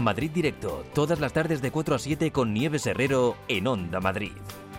Madrid Directo, todas las tardes de 4 a 7 con Nieves Herrero en Onda Madrid.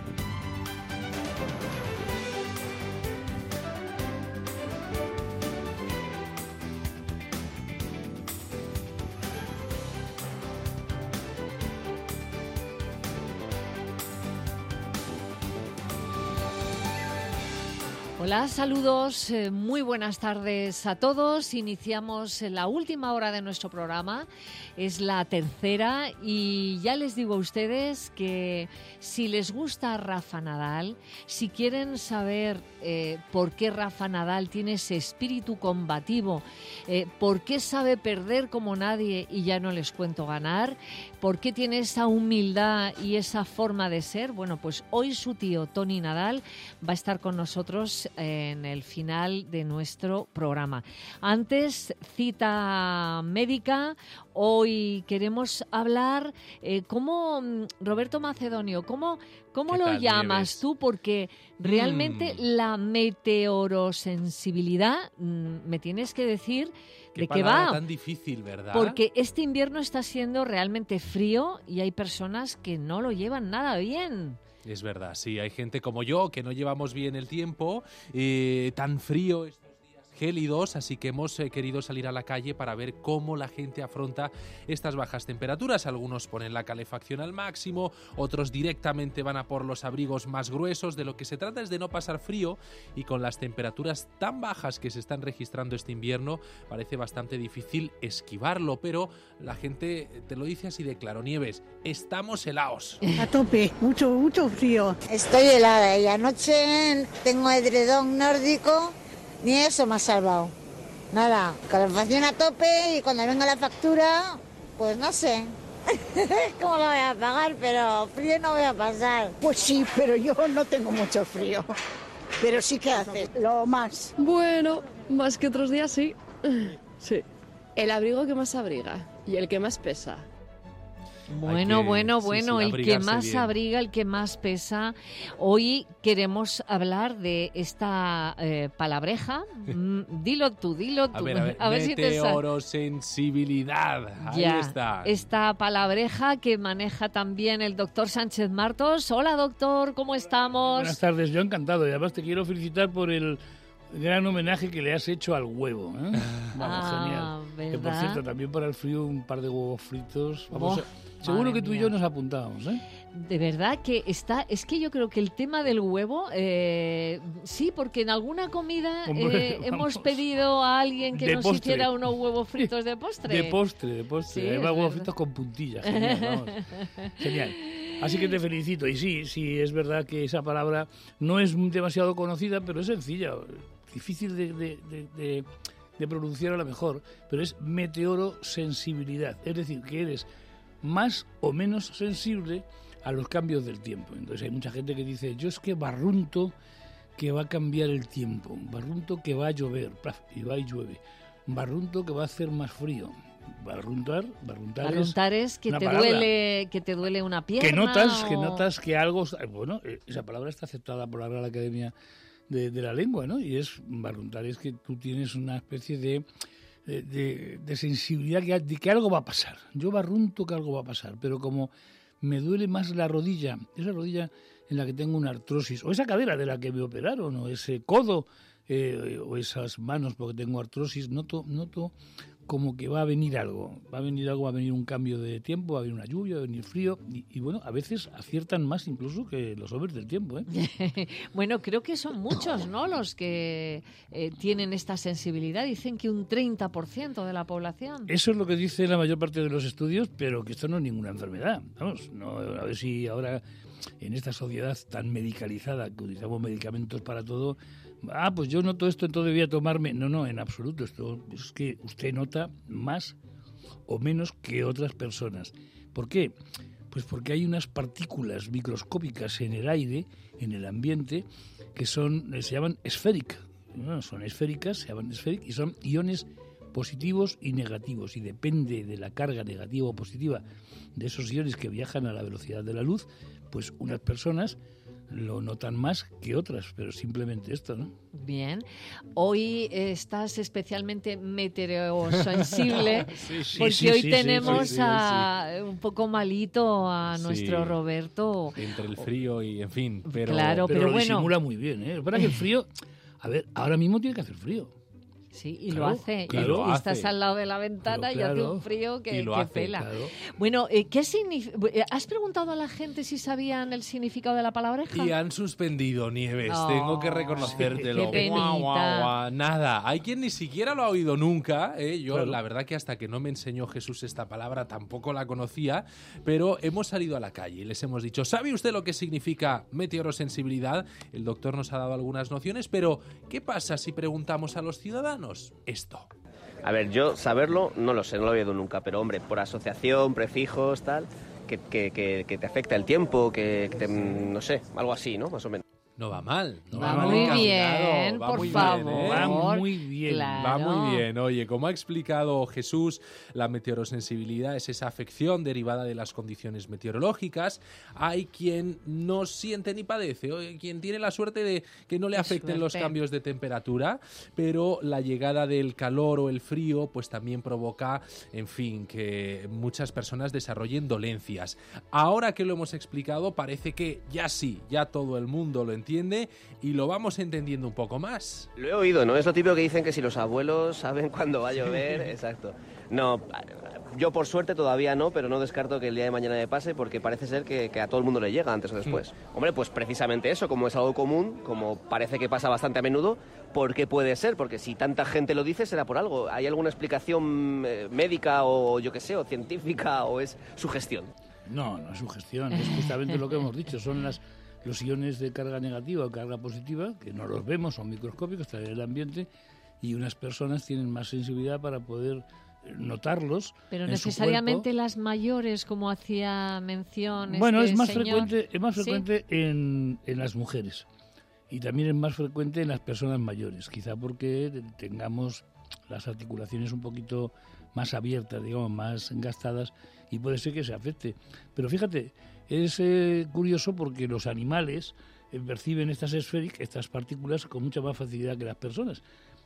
Hola, saludos, muy buenas tardes a todos. Iniciamos la última hora de nuestro programa, es la tercera y ya les digo a ustedes que si les gusta Rafa Nadal, si quieren saber por qué Rafa Nadal tiene ese espíritu combativo, por qué sabe perder como nadie y ya no les cuento ganar, por qué tiene esa humildad y esa forma de ser, bueno, pues hoy su tío Toni Nadal va a estar con nosotros en el final de nuestro programa. Antes, cita médica. Hoy queremos hablar, Roberto Macedonio, ¿cómo lo llamas Nieves? Tú? Porque realmente la meteorosensibilidad, me tienes que decir de qué va. Tan difícil, ¿verdad? Porque este invierno está siendo realmente frío y hay personas que no lo llevan nada bien. Es verdad, sí, hay gente como yo que no llevamos bien el tiempo, tan frío estos días gélidos, así que hemos querido salir a la calle para ver cómo la gente afronta estas bajas temperaturas. Algunos ponen la calefacción al máximo, otros directamente van a por los abrigos más gruesos. De lo que se trata es de no pasar frío, y con las temperaturas tan bajas que se están registrando este invierno parece bastante difícil esquivarlo, pero la gente te lo dice así de claro: Nieves, estamos helados. A tope, mucho frío. Estoy helada y anoche tengo edredón nórdico, ni eso me ha salvado. Nada, calefacción a tope, y cuando venga la factura, pues no sé cómo la voy a pagar, pero frío no voy a pasar. Pues sí, pero yo no tengo mucho frío. Pero sí que hace lo más. Bueno, más que otros días sí. Sí. El abrigo que más abriga y el que más pesa. Bueno, el que más bien abriga, el que más pesa. Hoy queremos hablar de esta palabreja. Dilo tú. A ver, si te meteorosensibilidad. Ahí está. Esta palabreja que maneja también el doctor Sánchez Martos. Hola, doctor, ¿cómo estamos? Buenas tardes, yo encantado. Y además te quiero felicitar por el gran homenaje que le has hecho al huevo, ¿eh? Vamos, genial. ¿verdad? Que por cierto, también para el frío un par de huevos fritos. Vamos, seguro que tú y yo nos apuntamos, ¿eh? De verdad que es que yo creo que el tema del huevo, sí, porque en alguna comida hemos pedido a alguien que nos hiciera unos huevos fritos de postre. De postre. Sí, huevos fritos con puntillas. Genial, vamos. Genial. Así que te felicito. Y sí, es verdad que esa palabra no es demasiado conocida, pero es sencilla, difícil de pronunciar a lo mejor, pero es meteorosensibilidad. Es decir, que eres más o menos sensible a los cambios del tiempo. Entonces hay mucha gente que dice: yo es que barrunto que va a cambiar el tiempo, barrunto que va a llover, y va y llueve, barrunto que va a hacer más frío. Barruntar es que te duele una pierna. Que notas que algo... Bueno, esa palabra está aceptada por la Real Academia de la Lengua, ¿no? Y barruntar es que tú tienes una especie de sensibilidad de que algo va a pasar. Yo barrunto que algo va a pasar, pero como me duele más la rodilla, esa rodilla en la que tengo una artrosis, o esa cadera de la que me operaron, o ese codo, o esas manos porque tengo artrosis, noto como que va a venir algo, va a venir un cambio de tiempo, va a venir una lluvia, va a venir frío, y bueno, a veces aciertan más incluso que los hombres del tiempo, ¿eh? Bueno, creo que son muchos, ¿no?, los que tienen esta sensibilidad. Dicen que un 30% de la población. Eso es lo que dice la mayor parte de los estudios, pero que esto no es ninguna enfermedad. Vamos, a ver si ahora, en esta sociedad tan medicalizada, que utilizamos medicamentos para todo, pues yo noto esto, entonces voy a tomarme... No, en absoluto. Esto es que usted nota más o menos que otras personas. ¿Por qué? Pues porque hay unas partículas microscópicas en el aire, en el ambiente, que se llaman esféricas. Son esféricas, se llaman esféricas, y son iones positivos y negativos. Y depende de la carga negativa o positiva de esos iones que viajan a la velocidad de la luz, pues unas personas lo notan más que otras, pero simplemente esto, ¿no? Bien. Hoy estás especialmente meteorosensible porque hoy tenemos un poco malito a nuestro Roberto. Entre el frío y, en fin, pero... Claro, pero lo bueno. disimula muy bien, ¿eh? Para que el frío... A ver, ahora mismo tiene que hacer frío. Sí, y Claro, lo hace. claro. Y estás al lado de la ventana Pero y hace claro, un frío que y lo hace, pela. claro. Bueno, ¿qué significa? ¿Has preguntado a la gente si sabían el significado de la palabreja? Y han suspendido, Nieves, No, tengo que reconocértelo. qué penita. Guau, guau, guau. Nada, hay quien ni siquiera lo ha oído nunca. Yo, Claro. la verdad que hasta que no me enseñó Jesús esta palabra tampoco la conocía, pero hemos salido a la calle y les hemos dicho, ¿sabe usted lo que significa meteorosensibilidad? El doctor nos ha dado algunas nociones, pero ¿qué pasa si preguntamos a los ciudadanos esto? A ver, yo saberlo no lo sé, no lo he oído nunca, pero hombre, por asociación, prefijos, tal, que te afecta el tiempo, que te, no sé, algo así, ¿no? Más o menos. No va mal. No Va mal muy encaminado, bien, va por muy favor. bien, ¿eh? Va muy bien. Claro. Va muy bien. Oye, como ha explicado Jesús, la meteorosensibilidad es esa afección derivada de las condiciones meteorológicas. Hay quien no siente ni padece, o quien tiene la suerte de que no le afecten los cambios de temperatura, pero la llegada del calor o el frío pues también provoca, en fin, que muchas personas desarrollen dolencias. Ahora que lo hemos explicado, parece que ya sí, ya todo el mundo lo entiende y lo vamos entendiendo un poco más. Lo he oído, ¿no? Es lo típico que dicen que si los abuelos saben cuándo va a llover, exacto. No, yo por suerte todavía no, pero no descarto que el día de mañana me pase porque parece ser que a todo el mundo le llega antes o después. Hombre, pues precisamente eso, como es algo común, como parece que pasa bastante a menudo, ¿por qué puede ser? Porque si tanta gente lo dice será por algo. ¿Hay alguna explicación médica o yo qué sé, o científica o es sugestión? No es sugestión, es justamente lo que hemos dicho, son los iones de carga negativa o carga positiva, que no los vemos, son microscópicos, están en el ambiente, y unas personas tienen más sensibilidad para poder notarlos. Pero en necesariamente su cuerpo. las mayores, como hacía mención Bueno, este es más señor. frecuente en las mujeres y también es más frecuente en las personas mayores, quizá porque tengamos las articulaciones un poquito más abiertas, digamos, más gastadas, y puede ser que se afecte. Pero fíjate, es curioso porque los animales perciben estas partículas con mucha más facilidad que las personas.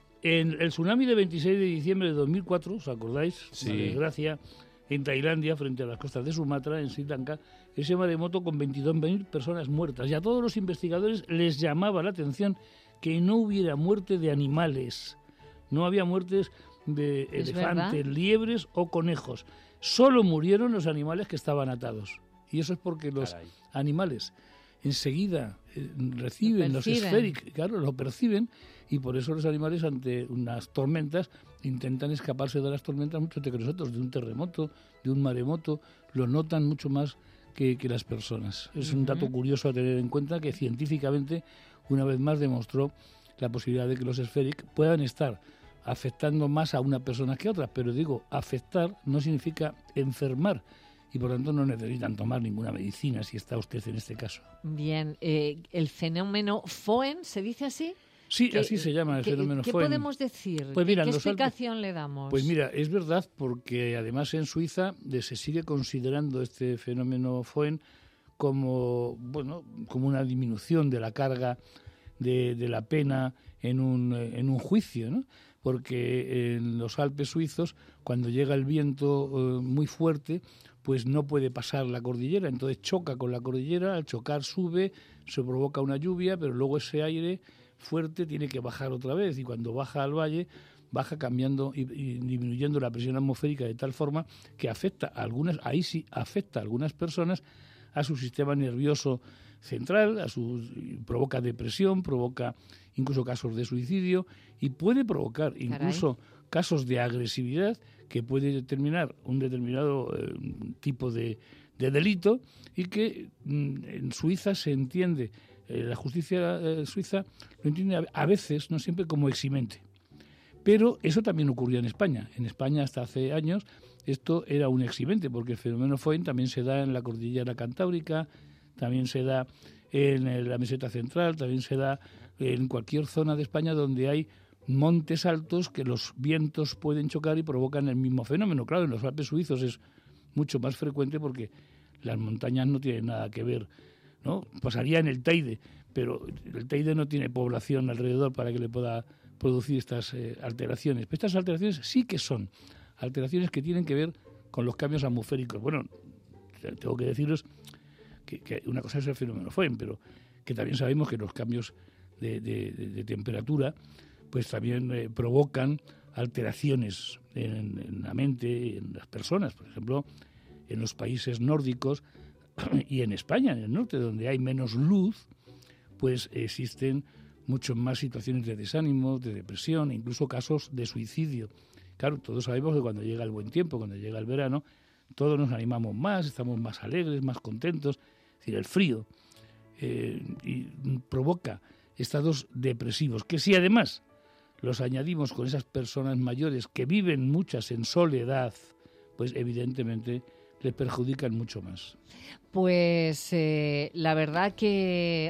En el tsunami de 26 de diciembre de 2004, ¿os acordáis? Sí. Una desgracia en Tailandia, frente a las costas de Sumatra, en Sri Lanka, ese maremoto con 22.000 personas muertas. Y a todos los investigadores les llamaba la atención que no hubiera muerte de animales. No había muertes de elefantes, liebres o conejos. Solo murieron los animales que estaban atados. Y eso es porque los animales enseguida reciben los esféricos, claro, lo perciben, y por eso los animales ante unas tormentas intentan escaparse de las tormentas mucho antes que nosotros, de un terremoto, de un maremoto, lo notan mucho más que las personas. Es un dato curioso a tener en cuenta que científicamente una vez más demostró la posibilidad de que los esféricos puedan estar afectando más a una persona que a otra, pero digo, afectar no significa enfermar, y por tanto no necesitan tomar ninguna medicina si está usted en este caso. Bien, el fenómeno Foehn, ¿se dice así? Sí, así se llama el fenómeno ¿Qué Foehn. podemos decir? Pues mira, ¿Qué explicación le damos? Pues mira, es verdad, porque además en Suiza se sigue considerando este fenómeno Foehn como una disminución de la carga de la pena en un juicio, ¿no? Porque en los Alpes suizos, cuando llega el viento muy fuerte, pues no puede pasar la cordillera, entonces choca con la cordillera, al chocar sube, se provoca una lluvia, pero luego ese aire fuerte tiene que bajar otra vez, y cuando baja al valle, baja cambiando y disminuyendo la presión atmosférica de tal forma que afecta a algunas personas, a su sistema nervioso central, provoca depresión, provoca incluso casos de suicidio, y puede provocar incluso casos de agresividad que puede determinar un determinado tipo de delito, y que en Suiza se entiende, la justicia suiza lo entiende a veces, no siempre, como eximente. Pero eso también ocurrió en España. En España hasta hace años esto era un eximente, porque el fenómeno Foehn también se da en la cordillera cantábrica, también se da en la meseta central, también se da en cualquier zona de España donde hay montes altos que los vientos pueden chocar y provocan el mismo fenómeno. Claro, en los Alpes suizos es mucho más frecuente porque las montañas no tienen nada que ver, ¿no? Pasaría en el Teide, pero el Teide no tiene población alrededor para que le pueda producir estas alteraciones. Pero estas alteraciones sí que son alteraciones que tienen que ver con los cambios atmosféricos. Bueno, tengo que deciros que una cosa es el fenómeno Foehn, pero que también sabemos que los cambios de temperatura pues también provocan alteraciones en la mente, en las personas. Por ejemplo, en los países nórdicos y en España, en el norte, donde hay menos luz, pues existen muchas más situaciones de desánimo, de depresión, e incluso casos de suicidio. Claro, todos sabemos que cuando llega el buen tiempo, cuando llega el verano, todos nos animamos más, estamos más alegres, más contentos. Es decir, el frío y provoca estados depresivos, que si además los añadimos con esas personas mayores que viven muchas en soledad, pues evidentemente les perjudican mucho más. Pues la verdad que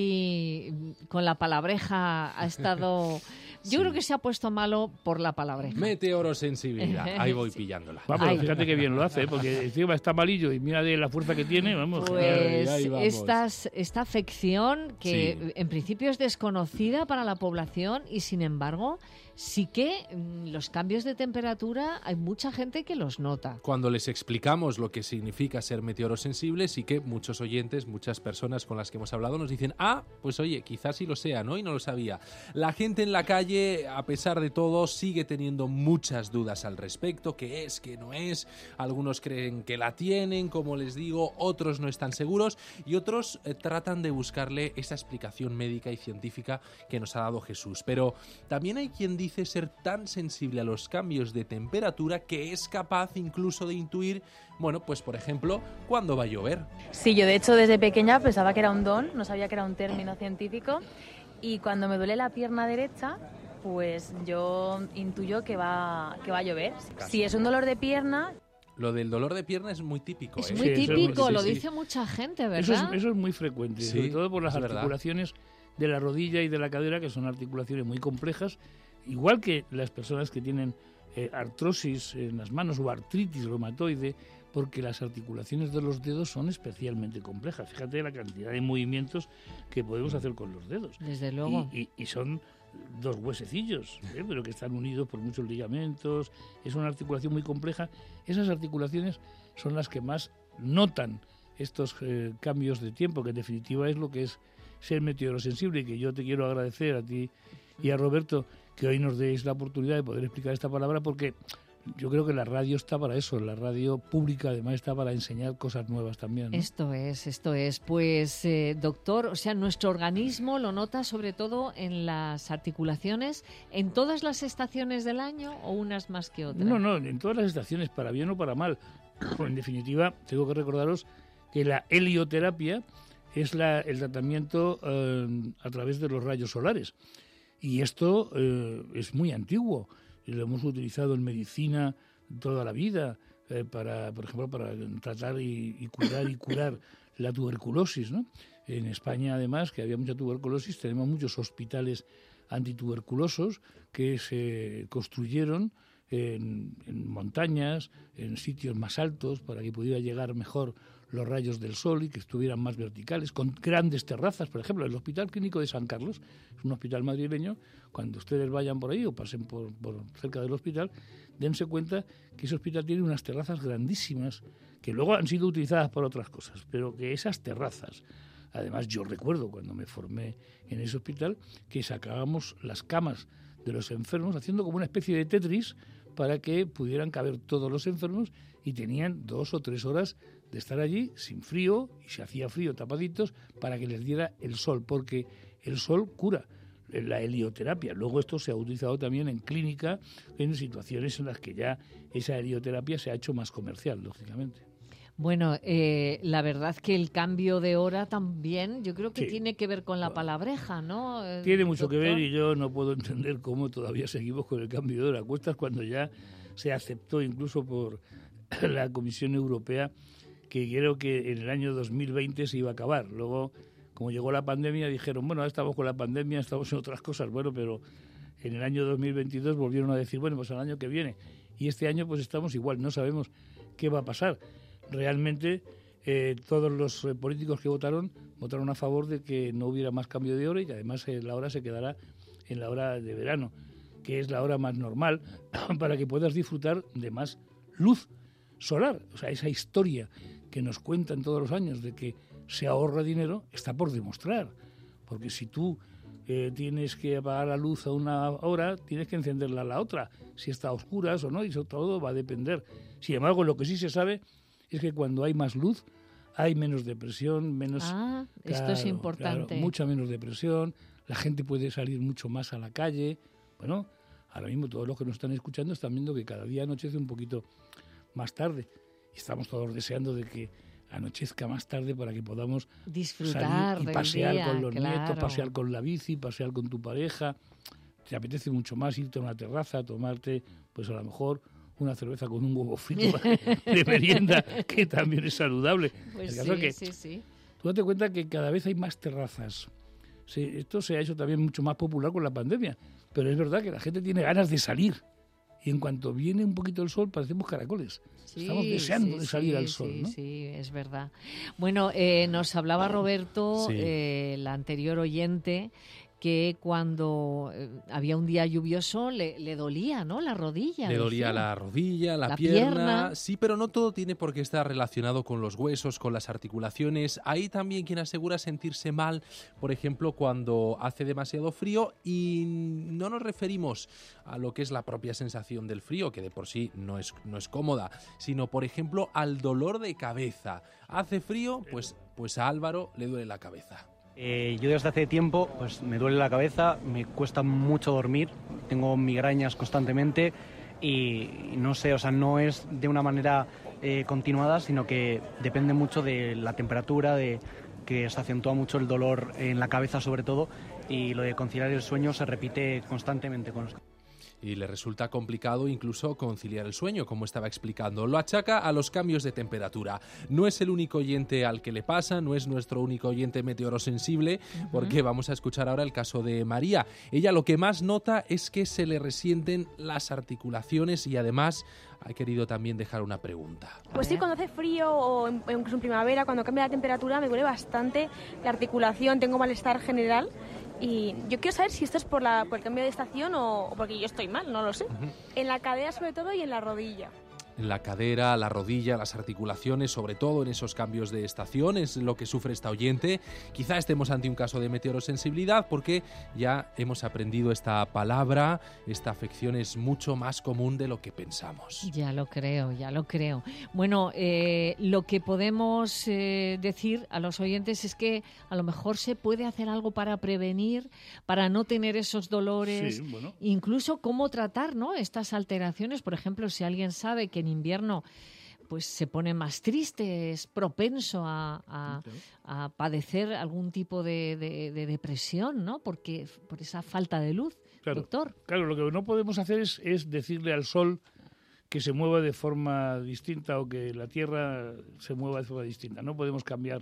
hoy con la palabreja ha estado... Yo creo que se ha puesto malo por la palabreja. Meteorosensibilidad, ahí voy pillándola. Vamos, fíjate que bien lo hace, porque encima está malillo y mira de la fuerza que tiene, vamos. Pues ahí vamos. esta afección que en principio es desconocida para la población y sin embargo sí que los cambios de temperatura hay mucha gente que los nota. Cuando les explicamos lo que significa ser meteorosensible, sí que muchos oyentes, muchas personas con las que hemos hablado nos dicen, pues oye, quizás sí lo sea, ¿no? Y no lo sabía. La gente en la calle, a pesar de todo, sigue teniendo muchas dudas al respecto, qué es, qué no es. Algunos creen que la tienen, como les digo, otros no están seguros y otros tratan de buscarle esa explicación médica y científica que nos ha dado Jesús. Pero también hay quien dice ser tan sensible a los cambios de temperatura que es capaz incluso de intuir, bueno, pues por ejemplo, cuándo va a llover. Sí, yo de hecho desde pequeña pensaba que era un don, no sabía que era un término científico, y cuando me duele la pierna derecha, pues yo intuyo que va a llover. Si es un dolor de pierna... Lo del dolor de pierna es muy típico. Es muy típico, lo dice mucha gente, ¿verdad? Eso es muy frecuente, sobre todo por las articulaciones de la rodilla y de la cadera, que son articulaciones muy complejas, igual que las personas que tienen artrosis en las manos o artritis reumatoide, porque las articulaciones de los dedos son especialmente complejas. Fíjate la cantidad de movimientos que podemos hacer con los dedos. Desde luego. Y son dos huesecillos, pero que están unidos por muchos ligamentos. Es una articulación muy compleja. Esas articulaciones son las que más notan estos cambios de tiempo, que en definitiva es lo que es ser meteorosensible, y que yo te quiero agradecer a ti y a Roberto que hoy nos deis la oportunidad de poder explicar esta palabra, porque yo creo que la radio está para eso, la radio pública además está para enseñar cosas nuevas también, ¿no? Esto es. Pues, doctor, o sea, nuestro organismo lo nota sobre todo en las articulaciones, ¿en todas las estaciones del año o unas más que otras? No, en todas las estaciones, para bien o para mal. En definitiva, tengo que recordaros que la helioterapia es el tratamiento a través de los rayos solares. Y esto es muy antiguo. Lo hemos utilizado en medicina toda la vida, por ejemplo, para tratar y curar la tuberculosis, ¿no? En España, además, que había mucha tuberculosis, tenemos muchos hospitales antituberculosos que se construyeron en montañas, en sitios más altos, para que pudiera llegar mejor los rayos del sol y que estuvieran más verticales, con grandes terrazas. Por ejemplo, el Hospital Clínico de San Carlos es un hospital madrileño. Cuando ustedes vayan por ahí o pasen por cerca del hospital, dense cuenta que ese hospital tiene unas terrazas grandísimas que luego han sido utilizadas por otras cosas, pero que esas terrazas, además yo recuerdo cuando me formé en ese hospital que sacábamos las camas de los enfermos haciendo como una especie de Tetris para que pudieran caber todos los enfermos, y tenían 2 o 3 horas de estar allí sin frío, y si hacía frío tapaditos, para que les diera el sol, porque el sol cura, la helioterapia. Luego esto se ha utilizado también en clínica, en situaciones en las que ya esa helioterapia se ha hecho más comercial, lógicamente. Bueno, la verdad que el cambio de hora también, yo creo que tiene que ver con la palabreja, ¿no? Tiene mucho que ver, y yo no puedo entender cómo todavía seguimos con el cambio de hora. Cuestas cuando ya se aceptó incluso por la Comisión Europea, que creo que en el año 2020 se iba a acabar. Luego, como llegó la pandemia, dijeron, bueno, ahora estamos con la pandemia, estamos en otras cosas. Bueno, pero en el año 2022 volvieron a decir, bueno, pues al año que viene. Y este año pues estamos igual, no sabemos qué va a pasar. Realmente todos los políticos que votaron a favor de que no hubiera más cambio de hora y que además la hora se quedará en la hora de verano, que es la hora más normal para que puedas disfrutar de más luz solar. O sea, esa historia que nos cuentan todos los años de que se ahorra dinero está por demostrar, porque si tú tienes que apagar la luz a una hora, tienes que encenderla a la otra, si está a oscuras o no, y eso todo va a depender. Sin embargo, lo que sí se sabe es que cuando hay más luz hay menos depresión, menos... esto es importante. Claro, mucha menos depresión, la gente puede salir mucho más a la calle. Bueno, ahora mismo todos los que nos están escuchando están viendo que cada día anochece un poquito más tarde. Y estamos todos deseando de que anochezca más tarde para que podamos disfrutar salir y pasear del día, con los claro. nietos, pasear con la bici, pasear con tu pareja. Te apetece mucho más irte a una terraza, tomarte, pues a lo mejor una cerveza con un huevo frito de merienda, que también es saludable. Pues el caso sí, que sí. Tú date cuenta que cada vez hay más terrazas. Sí, esto se ha hecho también mucho más popular con la pandemia, pero es verdad que la gente tiene ganas de salir. Y en cuanto viene un poquito el sol, parecemos caracoles. Estamos deseando de salir al sol, ¿no? Sí, es verdad. Bueno, nos hablaba Roberto, el anterior oyente, que cuando había un día lluvioso le dolía, ¿no? La rodilla. Le dolía la rodilla, la pierna. Sí, pero no todo tiene por qué estar relacionado con los huesos, con las articulaciones. Hay también quien asegura sentirse mal, por ejemplo, cuando hace demasiado frío, y no nos referimos a lo que es la propia sensación del frío, que de por sí no es cómoda, sino, por ejemplo, al dolor de cabeza. Hace frío, pues a Álvaro le duele la cabeza. Yo desde hace tiempo pues me duele la cabeza, me cuesta mucho dormir, tengo migrañas constantemente y no sé, o sea, no es de una manera continuada, sino que depende mucho de la temperatura, de que se acentúa mucho el dolor en la cabeza sobre todo, y lo de conciliar el sueño se repite constantemente con los... Y le resulta complicado incluso conciliar el sueño, como estaba explicando. Lo achaca a los cambios de temperatura. No es el único oyente al que le pasa, no es nuestro único oyente meteorosensible, porque vamos a escuchar ahora el caso de María. Ella lo que más nota es que se le resienten las articulaciones y además ha querido también dejar una pregunta. Pues sí, cuando hace frío o incluso en primavera, cuando cambia la temperatura, me duele bastante la articulación, tengo malestar general. Y yo quiero saber si esto es por el cambio de estación o porque yo estoy mal, no lo sé. En la cadera sobre todo y en la rodilla. En la cadera, la rodilla, las articulaciones, sobre todo en esos cambios de estación, es lo que sufre esta oyente. Quizá estemos ante un caso de meteorosensibilidad porque ya hemos aprendido esta palabra, esta afección es mucho más común de lo que pensamos. Ya lo creo. Bueno, lo que podemos decir a los oyentes es que a lo mejor se puede hacer algo para prevenir, para no tener esos dolores, incluso cómo tratar, ¿no?, estas alteraciones. Por ejemplo, si alguien sabe que en invierno pues se pone más triste, es propenso a padecer algún tipo de depresión, ¿no? Por esa falta de luz, doctor. Claro, lo que no podemos hacer es decirle al sol que se mueva de forma distinta o que la Tierra se mueva de forma distinta. No podemos cambiar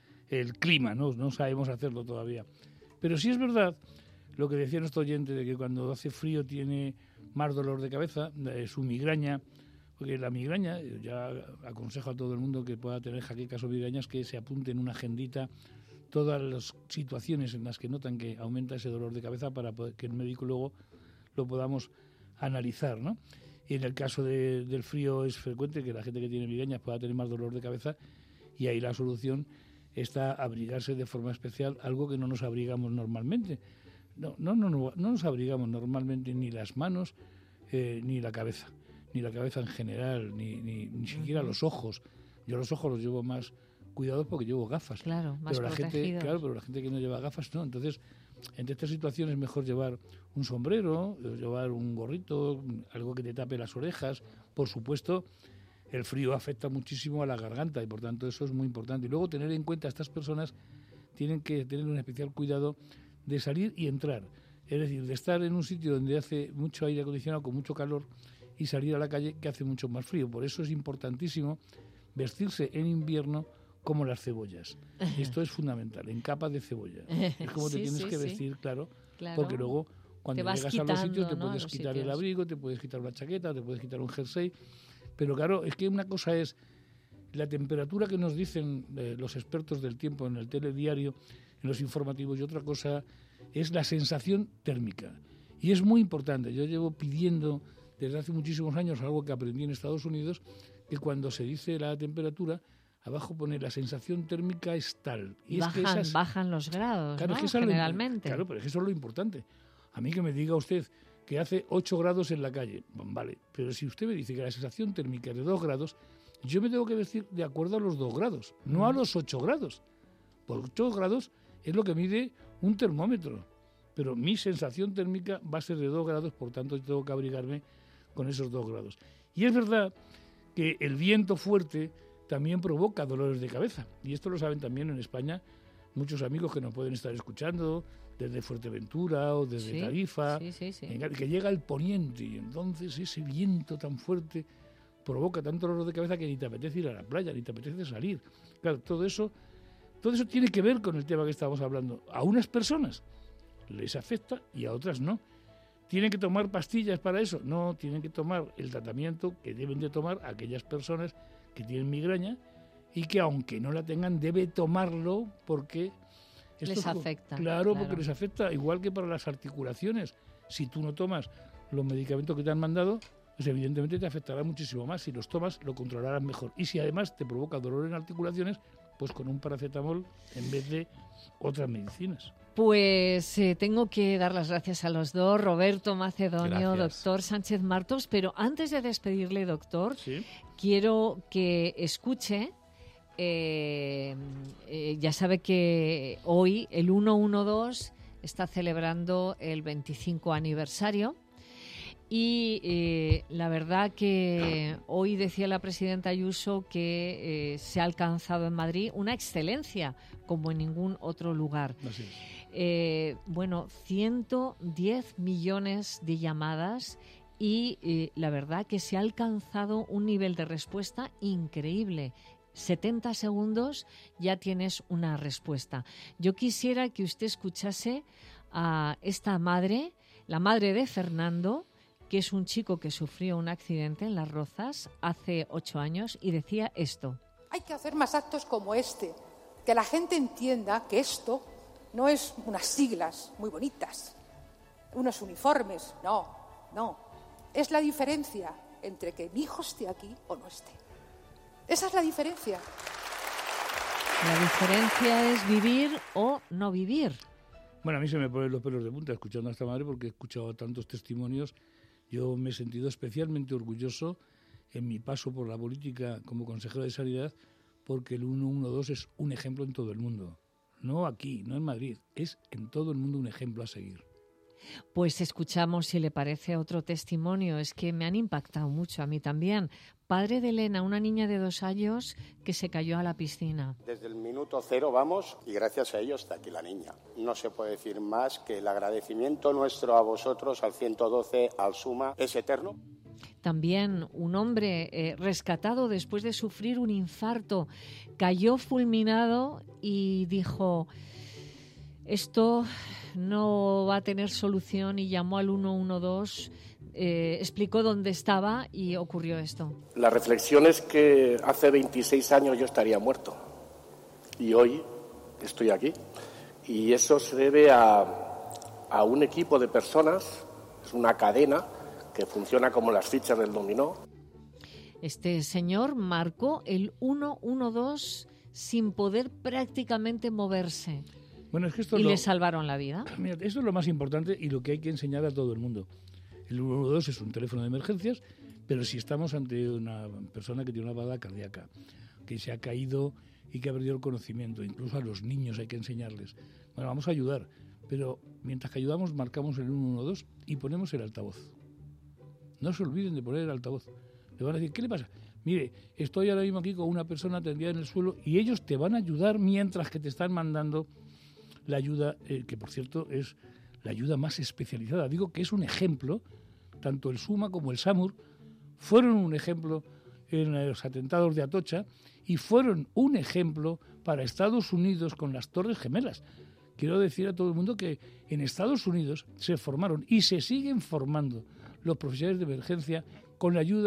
el clima, no sabemos hacerlo todavía. Pero sí es verdad lo que decía nuestro oyente, de que cuando hace frío tiene más dolor de cabeza, su migraña. Porque la migraña, ya aconsejo a todo el mundo que pueda tener jaquecas o migrañas que se apunte en una agendita todas las situaciones en las que notan que aumenta ese dolor de cabeza para que el médico luego lo podamos analizar, ¿no? Y en el caso del frío es frecuente que la gente que tiene migrañas pueda tener más dolor de cabeza, y ahí la solución está abrigarse de forma especial, algo que no nos abrigamos normalmente. No nos abrigamos normalmente ni las manos ni la cabeza. Ni la cabeza en general, ni siquiera los ojos. Yo los ojos los llevo más cuidados porque llevo gafas. Claro, más protegidos. Pero la gente que no lleva gafas no. Entonces, entre estas situaciones es mejor llevar un sombrero, llevar un gorrito, algo que te tape las orejas. Por supuesto, el frío afecta muchísimo a la garganta y por tanto eso es muy importante. Y luego tener en cuenta, estas personas tienen que tener un especial cuidado de salir y entrar. Es decir, de estar en un sitio donde hace mucho aire acondicionado, con mucho calor, y salir a la calle que hace mucho más frío. Por eso es importantísimo vestirse en invierno como las cebollas. Esto es fundamental, en capa de cebolla. Es como te tienes que vestir, claro, porque luego cuando llegas a los sitios te puedes quitar el abrigo, te puedes quitar una chaqueta, te puedes quitar un jersey. Pero claro, es que una cosa es La temperatura que nos dicen los expertos del tiempo en el telediario, en los informativos, y otra cosa es la sensación térmica. Y es muy importante. Yo llevo pidiendo desde hace muchísimos años, algo que aprendí en Estados Unidos, que cuando se dice la temperatura, abajo pone la sensación térmica es tal. Y bajan los grados, claro, ¿no? Es que Generalmente. Claro, pero es que eso es lo importante. A mí que me diga usted que hace 8 grados en la calle, vale, pero si usted me dice que la sensación térmica es de 2 grados, yo me tengo que decir de acuerdo a los 2 grados, no a los 8 grados. Por 8 grados es lo que mide un termómetro, pero mi sensación térmica va a ser de 2 grados, por tanto yo tengo que abrigarme con esos 2 grados. Y es verdad que el viento fuerte también provoca dolores de cabeza, y esto lo saben también en España muchos amigos que nos pueden estar escuchando desde Fuerteventura o desde Tarifa, que llega el poniente y entonces ese viento tan fuerte provoca tanto dolor de cabeza que ni te apetece ir a la playa, ni te apetece salir. Claro, todo eso tiene que ver con el tema que estamos hablando. A unas personas les afecta y a otras no. ¿Tienen que tomar pastillas para eso? No, tienen que tomar el tratamiento que deben de tomar aquellas personas que tienen migraña y que aunque no la tengan, debe tomarlo porque les afecta. Claro, porque les afecta, igual que para las articulaciones. Si tú no tomas los medicamentos que te han mandado, pues evidentemente te afectará muchísimo más. Si los tomas, lo controlarás mejor. Y si además te provoca dolor en articulaciones, pues con un paracetamol en vez de otras medicinas. Pues tengo que dar las gracias a los dos, Roberto Macedonio, doctor Sánchez Martos, pero antes de despedirle, doctor, quiero que escuche, ya sabe que hoy el 112 está celebrando el 25 aniversario y la verdad que hoy decía la presidenta Ayuso que se ha alcanzado en Madrid una excelencia como en ningún otro lugar. Así es. 110 millones de llamadas y la verdad que se ha alcanzado un nivel de respuesta increíble. 70 segundos ya tienes una respuesta. Yo quisiera que usted escuchase a esta madre, la madre de Fernando, que es un chico que sufrió un accidente en Las Rozas hace 8 años y decía esto. Hay que hacer más actos como este, que la gente entienda que esto no es unas siglas muy bonitas, unos uniformes, no. Es la diferencia entre que mi hijo esté aquí o no esté. Esa es la diferencia. La diferencia es vivir o no vivir. Bueno, a mí se me ponen los pelos de punta escuchando a esta madre porque he escuchado tantos testimonios. Yo me he sentido especialmente orgulloso en mi paso por la política como consejero de Sanidad porque el 112 es un ejemplo en todo el mundo. No aquí, no en Madrid, es en todo el mundo un ejemplo a seguir. Pues escuchamos, si le parece, otro testimonio. Es que me han impactado mucho, a mí también. Padre de Elena, una niña de 2 años que se cayó a la piscina. Desde el minuto 0 vamos y gracias a ello está aquí la niña. No se puede decir más que el agradecimiento nuestro a vosotros, al 112, al SUMA, es eterno. También un hombre rescatado después de sufrir un infarto, cayó fulminado y dijo, esto no va a tener solución y llamó al 112, explicó dónde estaba y ocurrió esto. La reflexión es que hace 26 años yo estaría muerto y hoy estoy aquí. Y eso se debe a un equipo de personas, es una cadena que funciona como las fichas del dominó. Este señor marcó el 112 sin poder prácticamente moverse. Bueno, es que esto le salvaron la vida. Mira, esto es lo más importante y lo que hay que enseñar a todo el mundo. El 112 es un teléfono de emergencias, pero si estamos ante una persona que tiene una parada cardíaca, que se ha caído y que ha perdido el conocimiento, incluso a los niños hay que enseñarles. Bueno, vamos a ayudar, pero mientras que ayudamos marcamos el 112 y ponemos el altavoz. No se olviden de poner el altavoz. Le van a decir, ¿qué le pasa? Mire, estoy ahora mismo aquí con una persona tendida en el suelo y ellos te van a ayudar mientras que te están mandando la ayuda, que por cierto es la ayuda más especializada. Digo que es un ejemplo, tanto el SUMA como el SAMUR fueron un ejemplo en los atentados de Atocha y fueron un ejemplo para Estados Unidos con las Torres Gemelas. Quiero decir a todo el mundo que en Estados Unidos se formaron y se siguen formando los profesionales de emergencia con la ayuda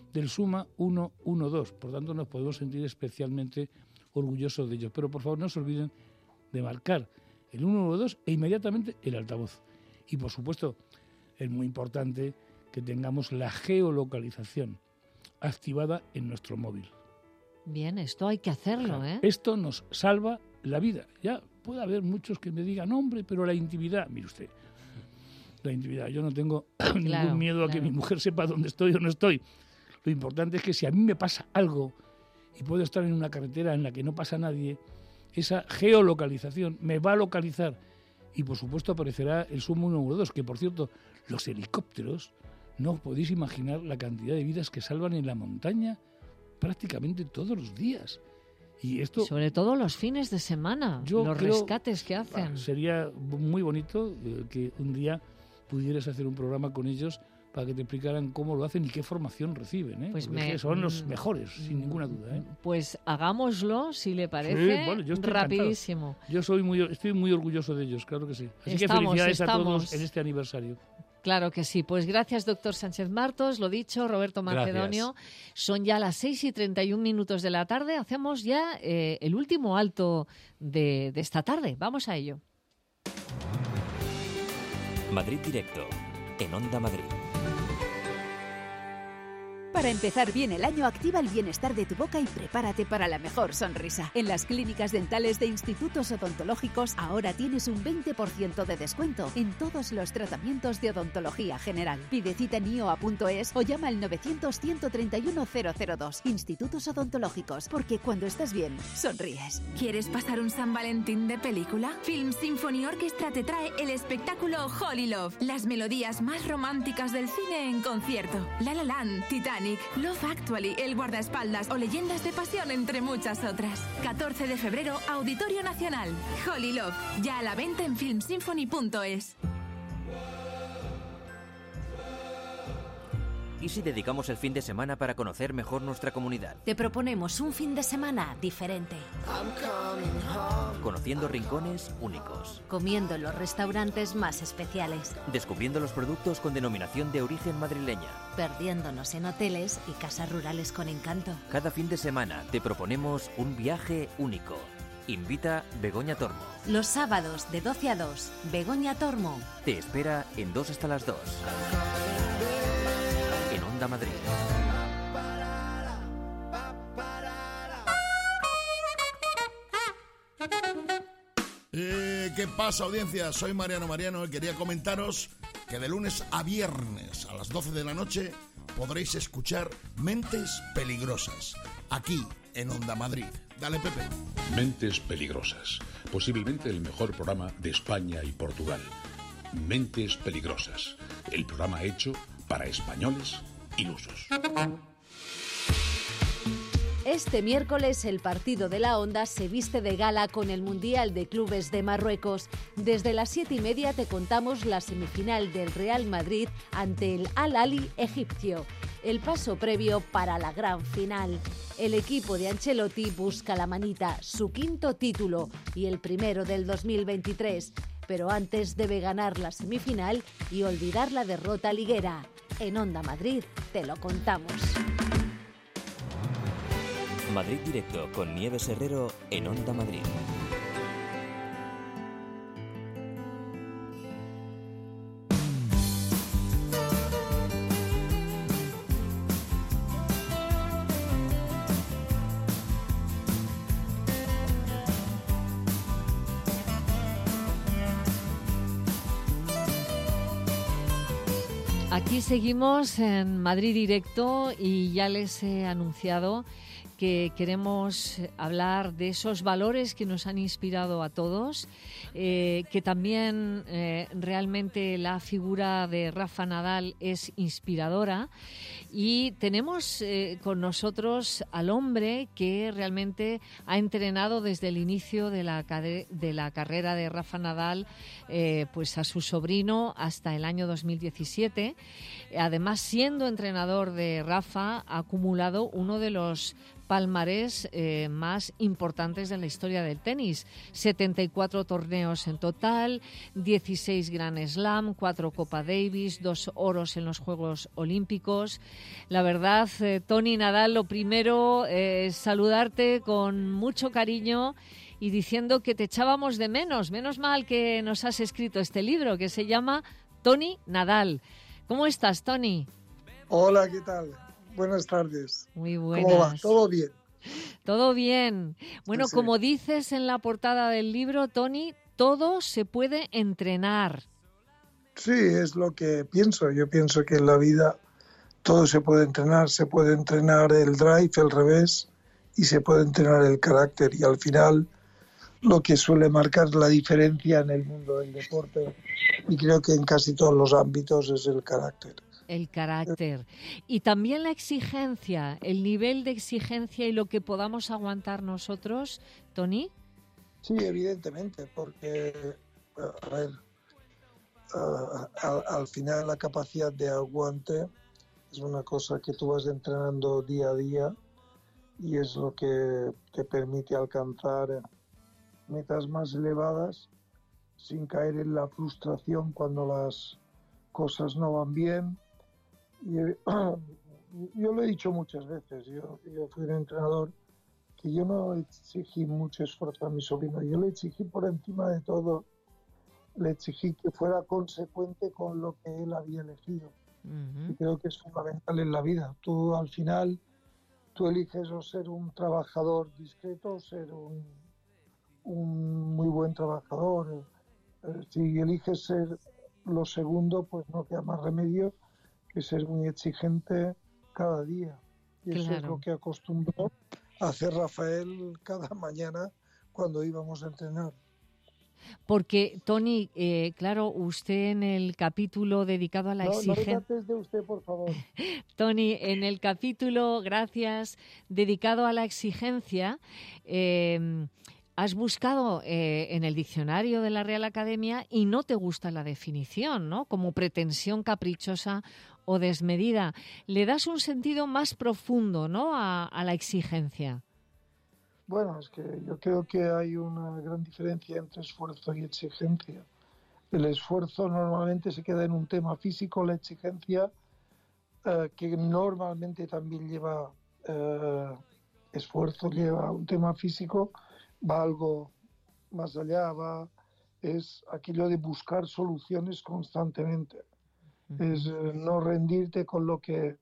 del Suma 112. Por tanto, nos podemos sentir especialmente orgullosos de ellos. Pero por favor, no se olviden de marcar el 112 e inmediatamente el altavoz. Y por supuesto, es muy importante que tengamos la geolocalización activada en nuestro móvil. Bien, esto hay que hacerlo, ¿eh? Esto nos salva la vida. Ya puede haber muchos que me digan, hombre, pero la intimidad, mire usted, la intimidad, yo no tengo ningún miedo a que mi mujer sepa dónde estoy o no estoy. Lo importante es que si a mí me pasa algo y puedo estar en una carretera en la que no pasa nadie, esa geolocalización me va a localizar y por supuesto aparecerá el Suma 112, que por cierto, los helicópteros, no os podéis imaginar la cantidad de vidas que salvan en la montaña prácticamente todos los días. Y esto, sobre todo los fines de semana, los rescates que hacen. Sería muy bonito que un día pudieras hacer un programa con ellos para que te explicaran cómo lo hacen y qué formación reciben, ¿eh? Pues son los mejores, sin ninguna duda, ¿eh? Pues hagámoslo, si le parece, yo estoy rapidísimo. Encantado. Yo estoy muy orgulloso de ellos, claro que sí. Así que felicidades a todos en este aniversario. Claro que sí. Pues gracias, doctor Sánchez Martos. Lo dicho, Roberto Macedonio. Gracias. Son ya las 6:31 de la tarde. Hacemos ya el último alto de esta tarde. Vamos a ello. Madrid Directo, en Onda Madrid. Para empezar bien el año, activa el bienestar de tu boca y prepárate para la mejor sonrisa. En las clínicas dentales de institutos odontológicos ahora tienes un 20% de descuento en todos los tratamientos de odontología general. Pide cita en ioa.es o llama al 900-131-002. Institutos odontológicos, porque cuando estás bien, sonríes. ¿Quieres pasar un San Valentín de película? Film Symphony Orchestra te trae el espectáculo Holy Love. Las melodías más románticas del cine en concierto. La La Land, Titanic, Love Actually, El Guardaespaldas o Leyendas de Pasión, entre muchas otras. 14 de febrero, Auditorio Nacional. Holy Love, ya a la venta en filmsymphony.es. ¿Y si dedicamos el fin de semana para conocer mejor nuestra comunidad? Te proponemos un fin de semana diferente. Conociendo rincones únicos. Comiendo en los restaurantes más especiales. Descubriendo los productos con denominación de origen madrileña. Perdiéndonos en hoteles y casas rurales con encanto. Cada fin de semana te proponemos un viaje único. Invita Begoña Tormo. Los sábados de 12 a 2, Begoña Tormo. Te espera en 2 hasta las 2. En Onda Madrid. ¿Qué pasa, audiencia? Soy Mariano y quería comentaros que de lunes a viernes a las 12 de la noche podréis escuchar Mentes Peligrosas, aquí en Onda Madrid. Dale, Pepe. Mentes Peligrosas, posiblemente el mejor programa de España y Portugal. Mentes Peligrosas, el programa hecho para españoles ilusos. Este miércoles el partido de la Onda se viste de gala con el Mundial de Clubes de Marruecos. Desde las 7:30 te contamos la semifinal del Real Madrid ante el Al-Ahly egipcio. El paso previo para la gran final. El equipo de Ancelotti busca la manita, su quinto título y el primero del 2023. Pero antes debe ganar la semifinal y olvidar la derrota liguera. En Onda Madrid te lo contamos. Madrid Directo con Nieves Herrero en Onda Madrid. Aquí seguimos en Madrid Directo y ya les he anunciado que queremos hablar de esos valores que nos han inspirado a todos, que también realmente la figura de Rafa Nadal es inspiradora y tenemos con nosotros al hombre que realmente ha entrenado desde el inicio de la carrera de Rafa Nadal pues a su sobrino hasta el año 2017. Además, siendo entrenador de Rafa, ha acumulado uno de los palmarés más importantes de la historia del tenis. 74 torneos en total, 16 Grand Slam, 4 Copa Davis, 2 oros en los Juegos Olímpicos. La verdad, Toni Nadal, lo primero es saludarte con mucho cariño y diciendo que te echábamos de menos. Menos mal que nos has escrito este libro que se llama Toni Nadal. ¿Cómo estás, Toni? Hola, ¿qué tal? Buenas tardes. Muy buenas. ¿Cómo va? ¿Todo bien? Todo bien. Bueno, Sí. como dices en la portada del libro, Toni, todo se puede entrenar. Sí, es lo que pienso. Yo pienso que en la vida todo se puede entrenar. Se puede entrenar el drive, el revés, y se puede entrenar el carácter. Y al final, lo que suele marcar la diferencia en el mundo del deporte, y creo que en casi todos los ámbitos, es el carácter. El carácter. Y también la exigencia, el nivel de exigencia y lo que podamos aguantar nosotros, Toni. Sí, evidentemente, porque, a ver, al final la capacidad de aguante es una cosa que tú vas entrenando día a día y es lo que te permite alcanzar metas más elevadas sin caer en la frustración cuando las cosas no van bien. Y, yo lo he dicho muchas veces, yo fui un entrenador que yo no exigí mucho esfuerzo a mi sobrino, yo le exigí por encima de todo, le exigí que fuera consecuente con lo que él había elegido. Y creo que es fundamental en la vida. Tú al final, tú eliges o ser un trabajador discreto o ser un muy buen trabajador. Si eliges ser lo segundo, pues no queda más remedio que ser muy exigente cada día. Y eso es lo que acostumbró a hacer Rafael cada mañana cuando íbamos a entrenar. Porque, Toni, claro, usted en el capítulo dedicado a la exigencia... No trates de usted, por favor. Toni, en el capítulo, gracias, dedicado a la exigencia, has buscado en el diccionario de la Real Academia y no te gusta la definición, ¿no? Como pretensión caprichosa o desmedida. Le das un sentido más profundo, ¿no?, a la exigencia. Bueno, es que yo creo que hay una gran diferencia entre esfuerzo y exigencia. El esfuerzo normalmente se queda en un tema físico, la exigencia, que normalmente también lleva esfuerzo, lleva un tema físico, va algo más allá, es aquello de buscar soluciones constantemente. Es no rendirte con lo que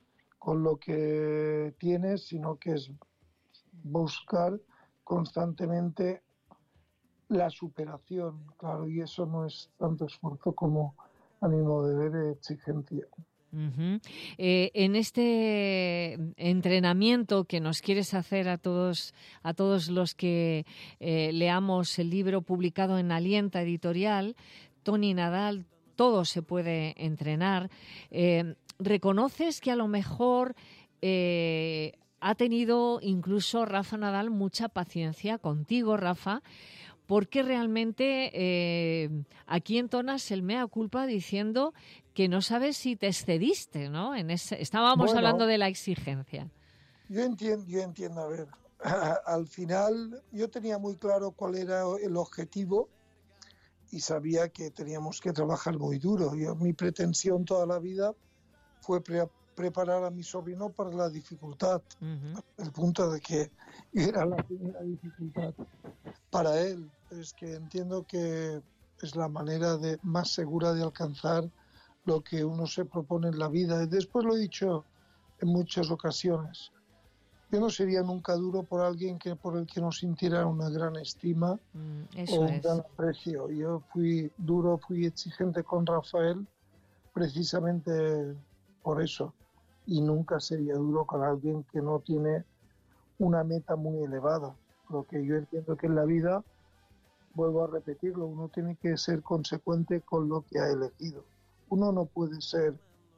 tienes, sino que es buscar constantemente la superación, claro, y eso no es tanto esfuerzo como a mi modo de ver exigencia. En este entrenamiento que nos quieres hacer a todos los que leamos el libro publicado en Alienta Editorial, Toni Nadal, todo se puede entrenar. ¿Reconoces que a lo mejor ha tenido incluso Rafa Nadal mucha paciencia contigo, Rafa, porque realmente aquí entonas el mea culpa diciendo que no sabes si te excediste, ¿no? Estábamos hablando de la exigencia. Yo entiendo, a ver, al final yo tenía muy claro cuál era el objetivo y sabía que teníamos que trabajar muy duro. Mi pretensión toda la vida fue preparar a mi sobrino para la dificultad, el punto de que era la primera dificultad para él. Es que entiendo que es la manera más segura de alcanzar lo que uno se propone en la vida. Después lo he dicho en muchas ocasiones. Yo no sería nunca duro por alguien por el que no sintiera una gran estima o un gran aprecio. Yo fui duro, fui exigente con Rafael precisamente por eso. Y nunca sería duro con alguien que no tiene una meta muy elevada. Lo que yo entiendo que en la vida, vuelvo a repetirlo, uno tiene que ser consecuente con lo que ha elegido. Uno no puede ser,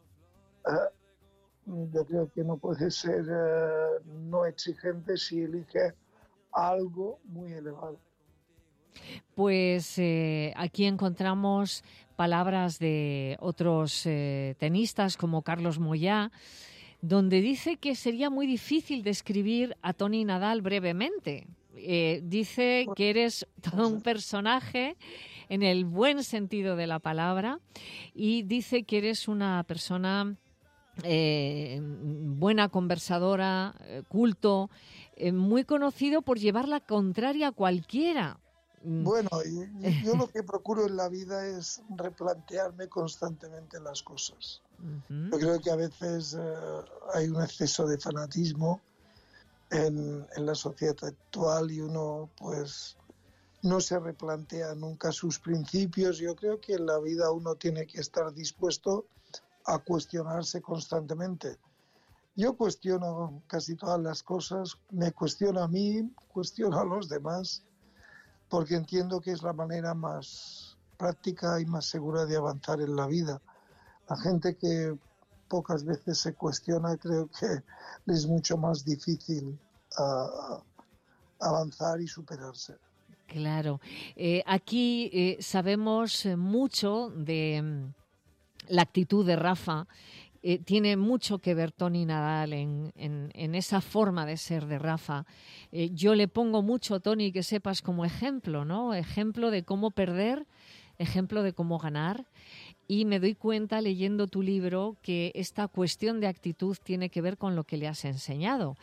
yo creo que no puede ser no exigente si elige algo muy elevado. Pues aquí encontramos palabras de otros tenistas como Carlos Moyá, donde dice que sería muy difícil describir a Toni Nadal brevemente. Dice que eres todo un personaje en el buen sentido de la palabra y dice que eres una persona buena conversadora, culto, muy conocido por llevar la contraria a cualquiera. Bueno, yo lo que procuro en la vida es replantearme constantemente las cosas. Yo creo que a veces hay un exceso de fanatismo en la sociedad actual y uno pues no se replantea nunca sus principios. Yo creo que en la vida uno tiene que estar dispuesto a cuestionarse constantemente. Yo cuestiono casi todas las cosas, me cuestiono a mí, cuestiono a los demás, porque entiendo que es la manera más práctica y más segura de avanzar en la vida. La gente que pocas veces se cuestiona, creo que es mucho más difícil avanzar y superarse. Claro. Aquí sabemos mucho de la actitud de Rafa. Tiene mucho que ver Toni Nadal en esa forma de ser de Rafa. Yo le pongo mucho, Toni, que sepas, como ejemplo, ¿no? Ejemplo de cómo perder, ejemplo de cómo ganar. Y me doy cuenta, leyendo tu libro, que esta cuestión de actitud tiene que ver con lo que le has enseñado.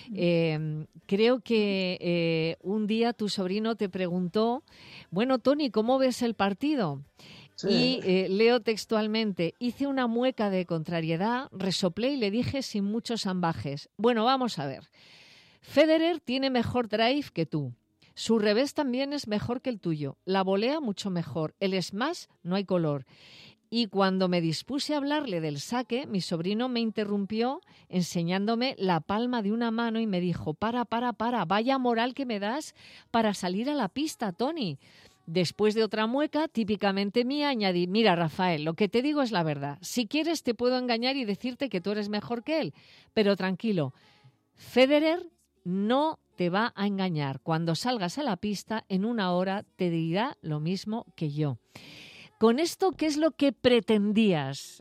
Creo que un día tu sobrino te preguntó, bueno, Toni, ¿cómo ves el partido? Sí. Y leo textualmente, hice una mueca de contrariedad, resoplé y le dije sin muchos ambajes, bueno, vamos a ver, Federer tiene mejor drive que tú, su revés también es mejor que el tuyo, la volea mucho mejor, el smash no hay color. Y cuando me dispuse a hablarle del saque, mi sobrino me interrumpió enseñándome la palma de una mano y me dijo, para, vaya moral que me das para salir a la pista, Toni. Después de otra mueca, típicamente mía, añadí, mira, Rafael, lo que te digo es la verdad. Si quieres te puedo engañar y decirte que tú eres mejor que él. Pero tranquilo, Federer no te va a engañar. Cuando salgas a la pista, en una hora te dirá lo mismo que yo. Con esto, ¿qué es lo que pretendías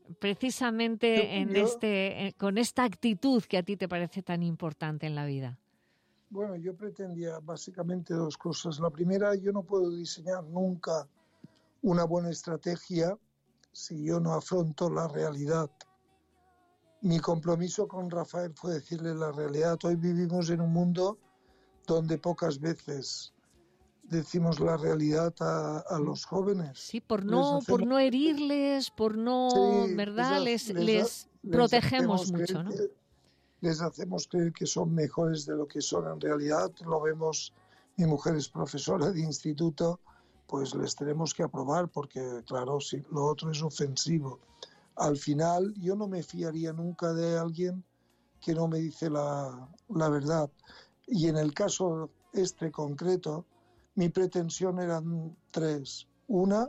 precisamente con esta actitud que a ti te parece tan importante en la vida? Bueno, yo pretendía básicamente dos cosas. La primera, yo no puedo diseñar nunca una buena estrategia si yo no afronto la realidad. Mi compromiso con Rafael fue decirle la realidad. Hoy vivimos en un mundo donde pocas veces decimos la realidad a los jóvenes. Sí, por no herirles, por no, sí, ¿verdad? Les protegemos mucho, ¿no? Les hacemos creer que son mejores de lo que son en realidad. Lo vemos, mi mujer es profesora de instituto, pues les tenemos que aprobar porque, claro, si lo otro es ofensivo. Al final, yo no me fiaría nunca de alguien que no me dice la verdad. Y en el caso concreto, mi pretensión eran tres. Una,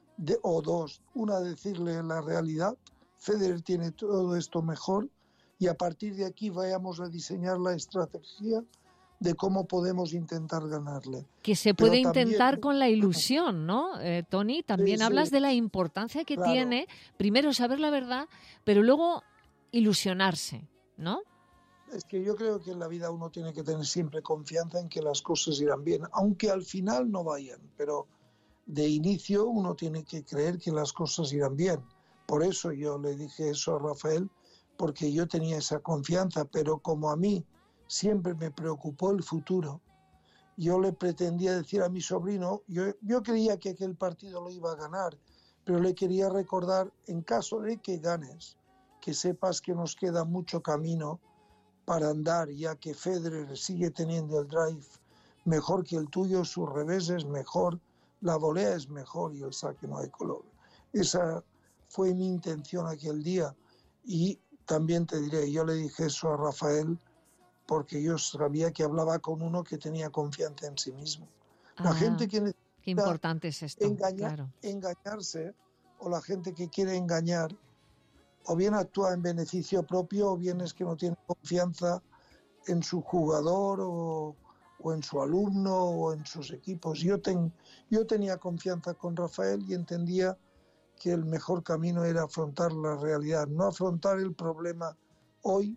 decirle la realidad. Federer tiene todo esto mejor. Y a partir de aquí vayamos a diseñar la estrategia de cómo podemos intentar ganarle. Que se puede intentar con la ilusión, ¿no, Toni? También hablas de la importancia que tiene, primero saber la verdad, pero luego ilusionarse, ¿no? Es que yo creo que en la vida uno tiene que tener siempre confianza en que las cosas irán bien, aunque al final no vayan, pero de inicio uno tiene que creer que las cosas irán bien. Por eso yo le dije eso a Rafael, porque yo tenía esa confianza, pero como a mí siempre me preocupó el futuro, yo le pretendía decir a mi sobrino, yo creía que aquel partido lo iba a ganar, pero le quería recordar, en caso de que ganes, que sepas que nos queda mucho camino para andar, ya que Federer sigue teniendo el drive mejor que el tuyo, su revés es mejor, la volea es mejor y el saque no hay color. Esa fue mi intención aquel día. Y también te diré, yo le dije eso a Rafael porque yo sabía que hablaba con uno que tenía confianza en sí mismo. La gente que necesita qué importante es esto, engañarse, o la gente que quiere engañar, o bien actúa en beneficio propio, o bien es que no tiene confianza en su jugador o en su alumno o en sus equipos. Yo tenía confianza con Rafael y entendía que el mejor camino era afrontar la realidad, no afrontar el problema hoy,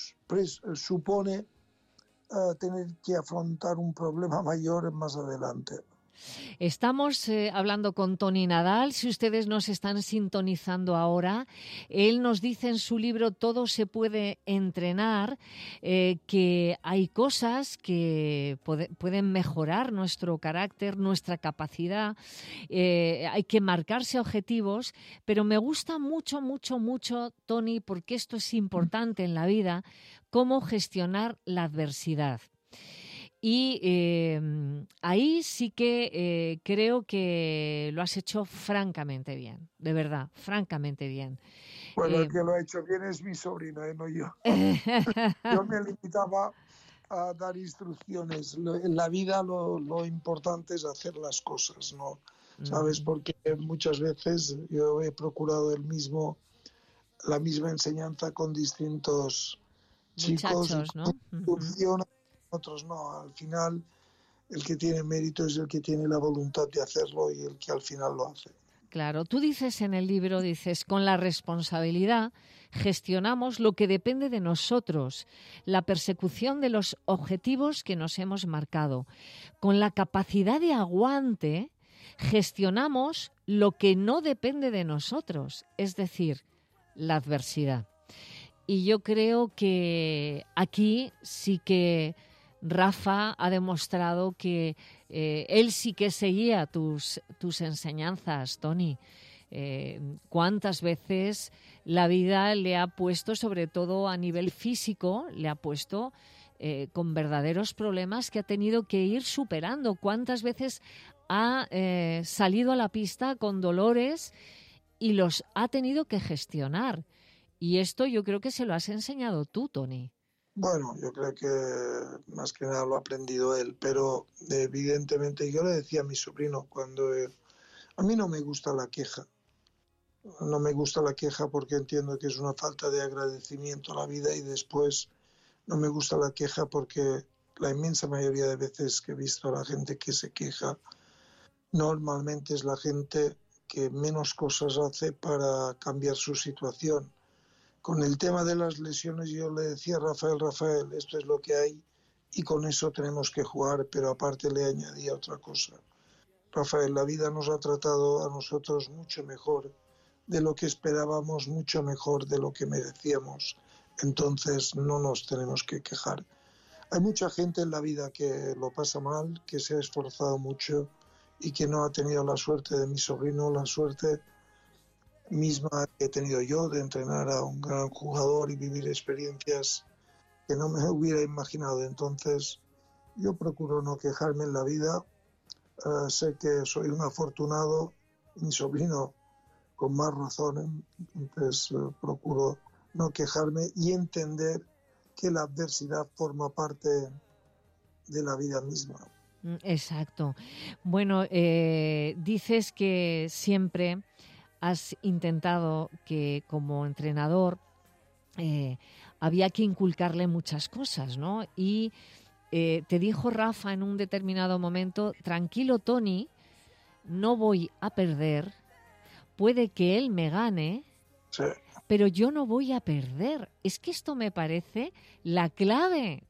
supone tener que afrontar un problema mayor más adelante. Estamos hablando con Toni Nadal. Si ustedes nos están sintonizando ahora, él nos dice en su libro Todo se puede entrenar, que hay cosas que pueden mejorar nuestro carácter, nuestra capacidad. Hay que marcarse objetivos, pero me gusta mucho, Toni, porque esto es importante en la vida, cómo gestionar la adversidad. Y ahí sí que creo que lo has hecho francamente bien, de verdad, francamente bien. Bueno, el que lo ha hecho bien es mi sobrino, no yo. Yo me limitaba a dar instrucciones. En la vida lo importante es hacer las cosas, ¿no? ¿Sabes? Porque muchas veces yo he procurado la misma enseñanza con distintos muchachos, chicos, ¿no? Funciona. Otros no, al final el que tiene mérito es el que tiene la voluntad de hacerlo y el que al final lo hace. Claro, tú dices en el libro, con la responsabilidad gestionamos lo que depende de nosotros, la persecución de los objetivos que nos hemos marcado. Con la capacidad de aguante gestionamos lo que no depende de nosotros, es decir, la adversidad. Y yo creo que aquí sí que Rafa ha demostrado que él sí que seguía tus enseñanzas, Toni. ¿Cuántas veces la vida le ha puesto, sobre todo a nivel físico, le ha puesto con verdaderos problemas que ha tenido que ir superando? ¿Cuántas veces ha salido a la pista con dolores y los ha tenido que gestionar? Y esto yo creo que se lo has enseñado tú, Toni. Bueno, yo creo que más que nada lo ha aprendido él, pero evidentemente yo le decía a mi sobrino a mí no me gusta la queja. No me gusta la queja porque entiendo que es una falta de agradecimiento a la vida, y después no me gusta la queja porque la inmensa mayoría de veces que he visto a la gente que se queja, normalmente es la gente que menos cosas hace para cambiar su situación. Con el tema de las lesiones yo le decía a Rafael, esto es lo que hay y con eso tenemos que jugar, pero aparte le añadía otra cosa. Rafael, la vida nos ha tratado a nosotros mucho mejor de lo que esperábamos, mucho mejor de lo que merecíamos, entonces no nos tenemos que quejar. Hay mucha gente en la vida que lo pasa mal, que se ha esforzado mucho y que no ha tenido la suerte de mi sobrino, la suerte misma que he tenido yo de entrenar a un gran jugador y vivir experiencias que no me hubiera imaginado. Entonces yo procuro no quejarme en la vida. Sé que soy un afortunado, mi sobrino con más razón, entonces procuro no quejarme y entender que la adversidad forma parte de la vida misma. Exacto. Bueno, dices que siempre has intentado que como entrenador había que inculcarle muchas cosas, ¿no? Y te dijo Rafa en un determinado momento, tranquilo Toni, no voy a perder, puede que él me gane, sí, pero yo no voy a perder. Es que esto me parece la clave,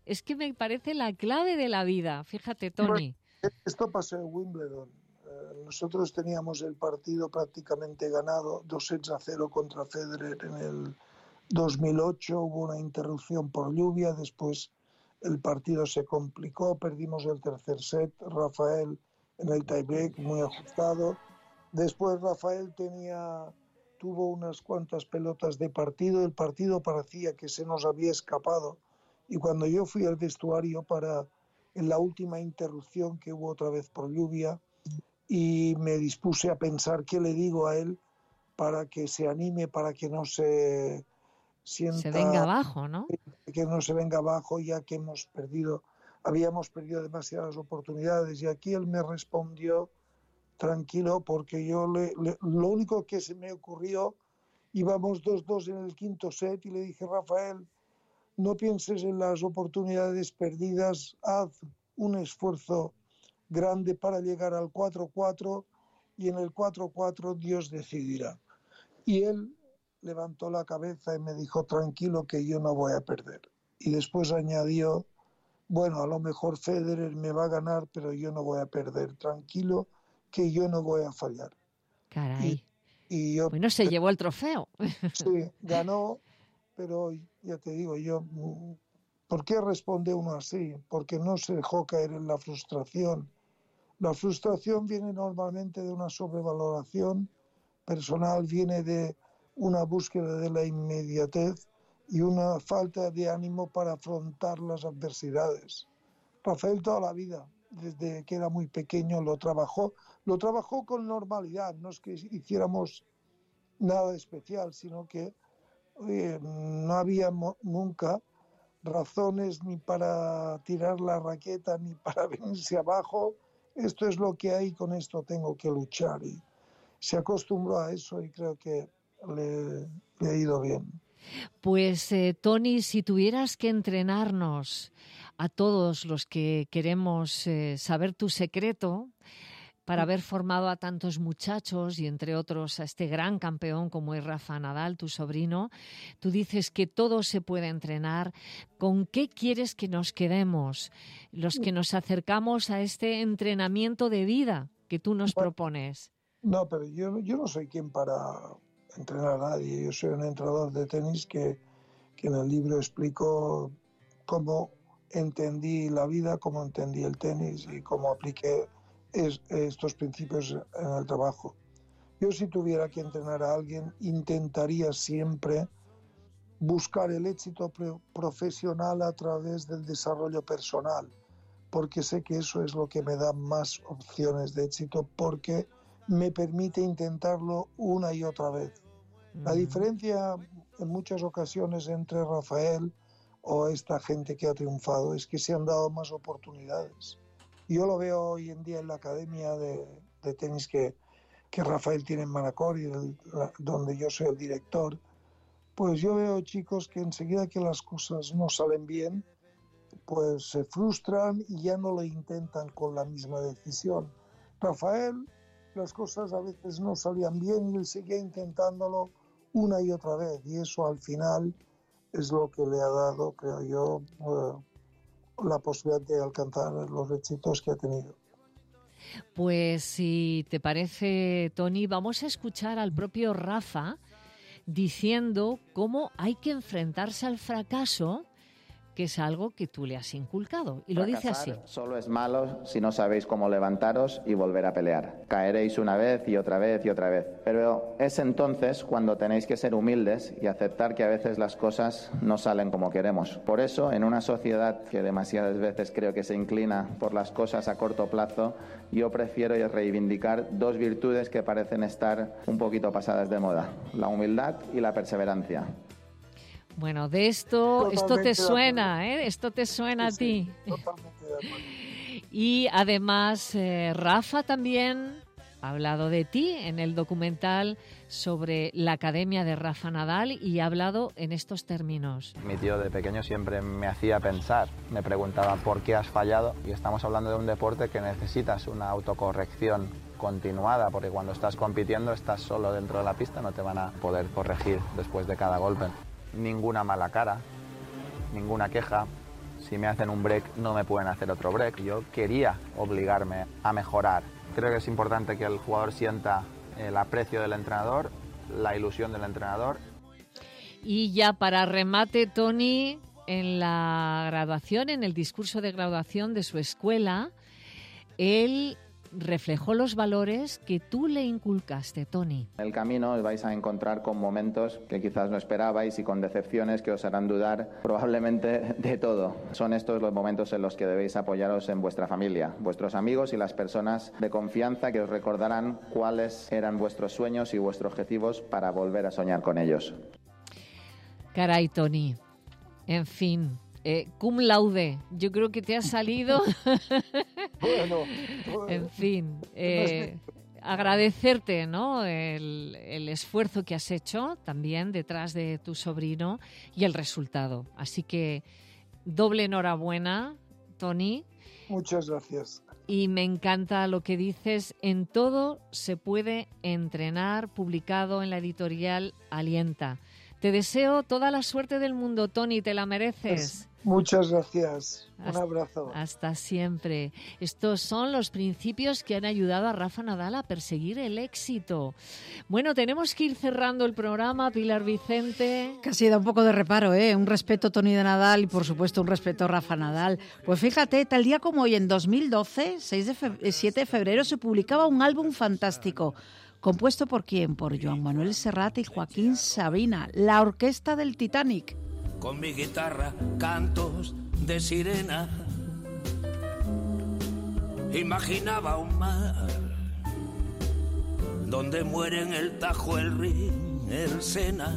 de la vida, fíjate Toni. Bueno, esto pasó en Wimbledon. Nosotros teníamos el partido prácticamente ganado, 2-0 contra Federer en el 2008, hubo una interrupción por lluvia, después el partido se complicó, perdimos el tercer set, Rafael en el tiebreak muy ajustado, después Rafael tuvo unas cuantas pelotas de partido, el partido parecía que se nos había escapado, y cuando yo fui al vestuario en la última interrupción que hubo otra vez por lluvia, y me dispuse a pensar qué le digo a él para que se anime, para que no se sienta... Se venga abajo, ¿no? Que no se venga abajo, ya que habíamos perdido demasiadas oportunidades. Y aquí él me respondió tranquilo, porque yo lo único que se me ocurrió, íbamos 2-2 en el quinto set y le dije, Rafael, no pienses en las oportunidades perdidas, haz un esfuerzo grande para llegar al 4-4 y en el 4-4 Dios decidirá. Y él levantó la cabeza y me dijo, tranquilo que yo no voy a perder. Y después añadió, bueno, a lo mejor Federer me va a ganar, pero yo no voy a perder. Tranquilo, que yo no voy a fallar. Caray. Y yo, bueno, se llevó el trofeo. Sí, ganó, pero ya te digo, ¿por qué responde uno así? Porque no se dejó caer en la frustración. La frustración viene normalmente de una sobrevaloración personal, viene de una búsqueda de la inmediatez y una falta de ánimo para afrontar las adversidades. Rafael toda la vida, desde que era muy pequeño, lo trabajó con normalidad, no es que hiciéramos nada especial, sino que no había nunca razones ni para tirar la raqueta ni para venirse abajo. Esto es lo que hay, con esto tengo que luchar. Y se acostumbró a eso y creo que le ha ido bien. Pues Toni, si tuvieras que entrenarnos a todos los que queremos saber tu secreto para haber formado a tantos muchachos y entre otros a este gran campeón como es Rafa Nadal, tu sobrino, tú dices que todo se puede entrenar. ¿Con qué quieres que nos quedemos los que nos acercamos a este entrenamiento de vida que tú nos propones? No, pero yo no soy quien para entrenar a nadie. Yo soy un entrenador de tenis que en el libro explico cómo entendí la vida, cómo entendí el tenis y cómo apliqué estos principios en el trabajo. Yo, si tuviera que entrenar a alguien, intentaría siempre buscar el éxito profesional a través del desarrollo personal, porque sé que eso es lo que me da más opciones de éxito, porque me permite intentarlo una y otra vez. La diferencia en muchas ocasiones entre Rafael o esta gente que ha triunfado es que se han dado más oportunidades. Yo lo veo hoy en día en la academia de tenis que Rafael tiene en Manacor, y donde yo soy el director. Pues yo veo chicos que enseguida que las cosas no salen bien, pues se frustran y ya no lo intentan con la misma decisión. Rafael, las cosas a veces no salían bien y él seguía intentándolo una y otra vez, y eso al final es lo que le ha dado, creo yo, la posibilidad de alcanzar los éxitos que ha tenido. Pues si te parece, Toni, vamos a escuchar al propio Rafa diciendo cómo hay que enfrentarse al fracaso, que es algo que tú le has inculcado. Y lo dice así. Solo es malo si no sabéis cómo levantaros y volver a pelear. Caeréis una vez y otra vez y otra vez. Pero es entonces cuando tenéis que ser humildes y aceptar que a veces las cosas no salen como queremos. Por eso, en una sociedad que demasiadas veces creo que se inclina por las cosas a corto plazo, yo prefiero reivindicar dos virtudes que parecen estar un poquito pasadas de moda: la humildad y la perseverancia. Bueno, de esto te suena, ¿eh? Esto te suena a ti. Totalmente de acuerdo. Y además, Rafa también ha hablado de ti en el documental sobre la Academia de Rafa Nadal y ha hablado en estos términos. Mi tío de pequeño siempre me hacía pensar, me preguntaba por qué has fallado, y estamos hablando de un deporte que necesitas una autocorrección continuada, porque cuando estás compitiendo estás solo dentro de la pista, no te van a poder corregir después de cada golpe. Ninguna mala cara, ninguna queja. Si me hacen un break, no me pueden hacer otro break. Yo quería obligarme a mejorar. Creo que es importante que el jugador sienta el aprecio del entrenador, la ilusión del entrenador. Y ya para remate, Toni, en la graduación, en el discurso de graduación de su escuela, él reflejó los valores que tú le inculcaste, Toni. En el camino os vais a encontrar con momentos que quizás no esperabais y con decepciones que os harán dudar probablemente de todo. Son estos los momentos en los que debéis apoyaros en vuestra familia, vuestros amigos y las personas de confianza que os recordarán cuáles eran vuestros sueños y vuestros objetivos para volver a soñar con ellos. Caray, Toni. En fin, cum laude. Yo creo que te ha salido... Bueno. En fin, agradecerte, ¿no?, el esfuerzo que has hecho también detrás de tu sobrino y el resultado. Así que doble enhorabuena, Toni. Muchas gracias. Y me encanta lo que dices, en todo se puede entrenar, publicado en la editorial Alienta. Te deseo toda la suerte del mundo, Toni, te la mereces. Muchas gracias. Un abrazo. Hasta siempre. Estos son los principios que han ayudado a Rafa Nadal a perseguir el éxito. Bueno, tenemos que ir cerrando el programa, Pilar Vicente. Casi da un poco de reparo, ¿eh? Un respeto, Toni de Nadal, y por supuesto un respeto a Rafa Nadal. Pues fíjate, tal día como hoy, en 2012, 7 de febrero, se publicaba un álbum fantástico. ¿Compuesto por quién? Por Joan Manuel Serrat y Joaquín Sabina, la orquesta del Titanic. Con mi guitarra, cantos de sirena, imaginaba un mar donde mueren el Tajo, el Rin, el Sena,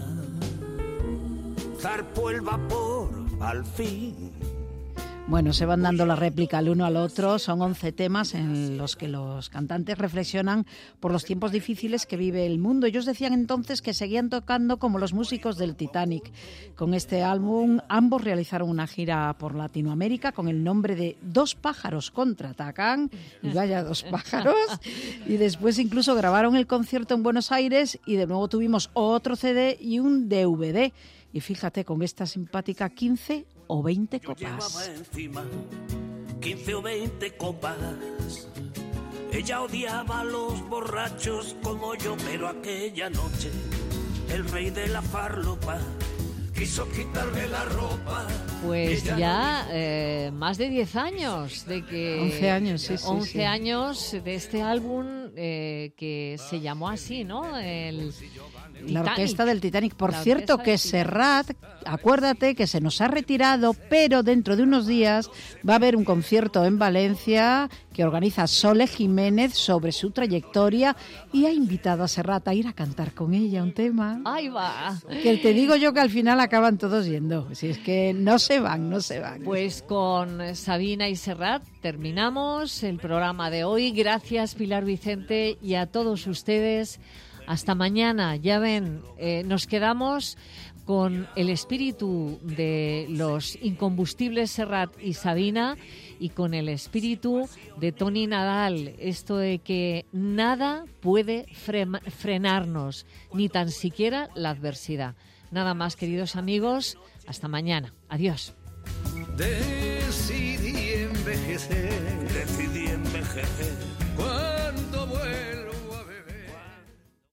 zarpó el vapor al fin. Bueno, se van dando la réplica el uno al otro. Son 11 temas en los que los cantantes reflexionan por los tiempos difíciles que vive el mundo. Ellos decían entonces que seguían tocando como los músicos del Titanic. Con este álbum, ambos realizaron una gira por Latinoamérica con el nombre de Dos pájaros contraatacan. Y vaya, dos pájaros. Y después incluso grabaron el concierto en Buenos Aires y de nuevo tuvimos otro CD y un DVD. Y fíjate, con esta simpática 15 o 20 copas. Yo llevaba encima 15 o 20 copas. Ella odiaba a los borrachos como yo, pero aquella noche el rey de la farlopa quiso quitarme la ropa. Pues ya más de 10 años de que... 11 años, sí. 11 años de este álbum que se llamó así, ¿no? La orquesta del Titanic. Por cierto, que Serrat, acuérdate que se nos ha retirado, pero dentro de unos días va a haber un concierto en Valencia que organiza Sole Jiménez sobre su trayectoria y ha invitado a Serrat a ir a cantar con ella un tema. ¡Ahí va! Que te digo yo que al final acaban todos yendo. Si es que no se van. Pues con Sabina y Serrat terminamos el programa de hoy. Gracias, Pilar Vicente, y a todos ustedes. Hasta mañana. Ya ven, nos quedamos con el espíritu de los incombustibles Serrat y Sabina y con el espíritu de Toni Nadal. Esto de que nada puede frenarnos, ni tan siquiera la adversidad. Nada más, queridos amigos. Hasta mañana. Adiós. Decidí envejecer.